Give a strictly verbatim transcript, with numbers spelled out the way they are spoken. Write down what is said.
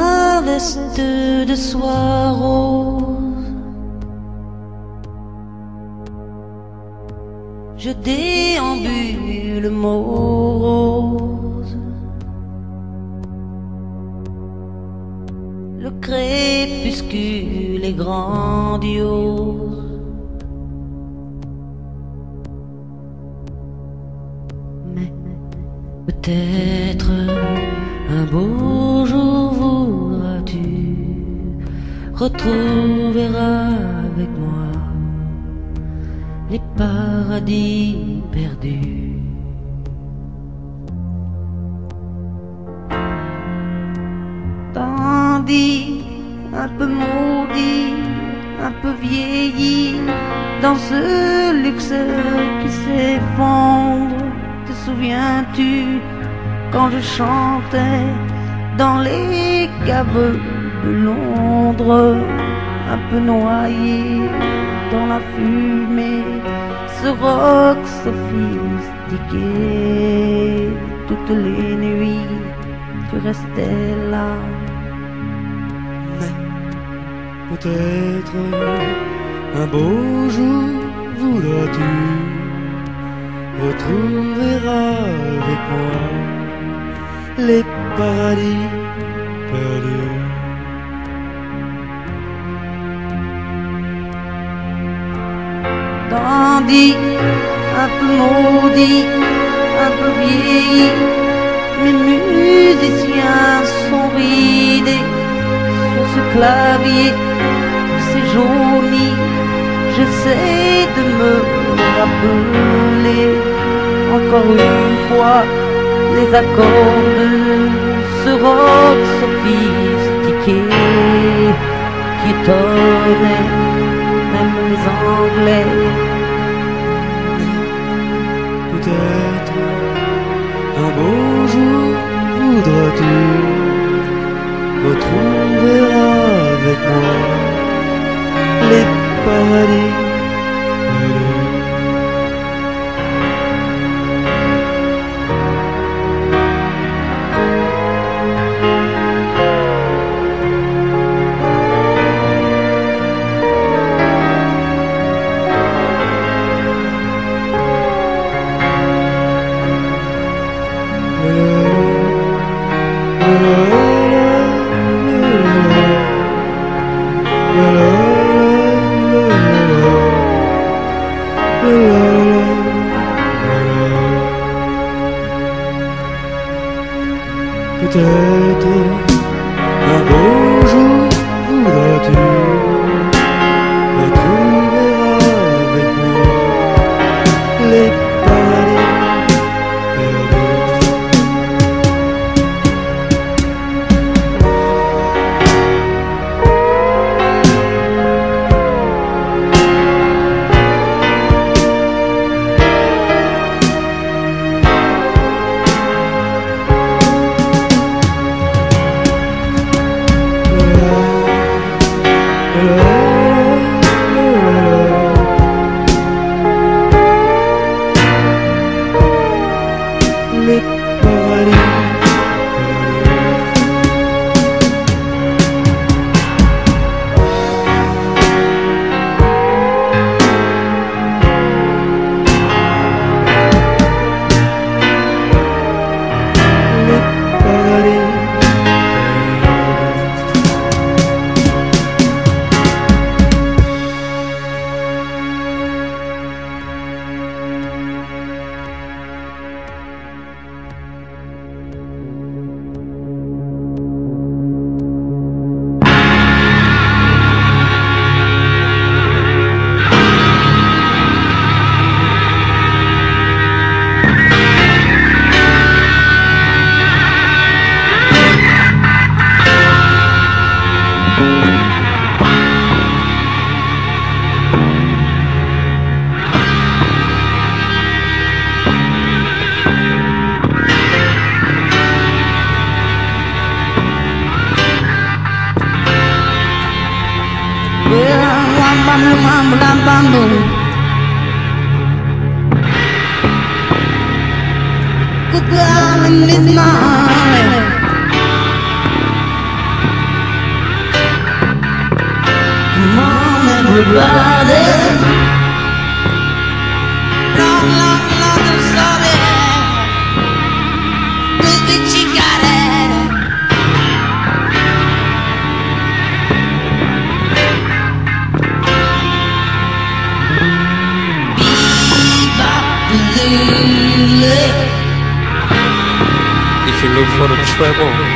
ma veste de soie rose, je déambule morose. Le crépuscule est grandiose. Mais peut-être un beau jour voudras-tu retrouver avec moi les paradis perdus. Tandis un peu maudit, un peu vieilli, dans ce luxe qui s'effondre, te souviens-tu quand je chantais dans les caves de Londres, un peu noyé dans la fumée, ce rock sophistiqué. Toutes les nuits, tu restais là. Mais peut-être un beau jour voudras-tu retrouver avec moi les paradis perdus. Tandis un peu maudit, un peu vieilli, mes musiciens sont ridés sur ce clavier, c'est jauni. J'essaie de me rappeler encore une fois les accords de ce rock sophistiqué qui étonnait même les Anglais. Peut-être un beau jour voudras-tu retrouver avec moi les paradis perdus. Peut-être un beau jour voudras-tu retrouver avec moi les paradis perdus. Les paradis Good darling is mine. everybody. Long, long, long and sorry. Baby, she got it. If you look for the treble,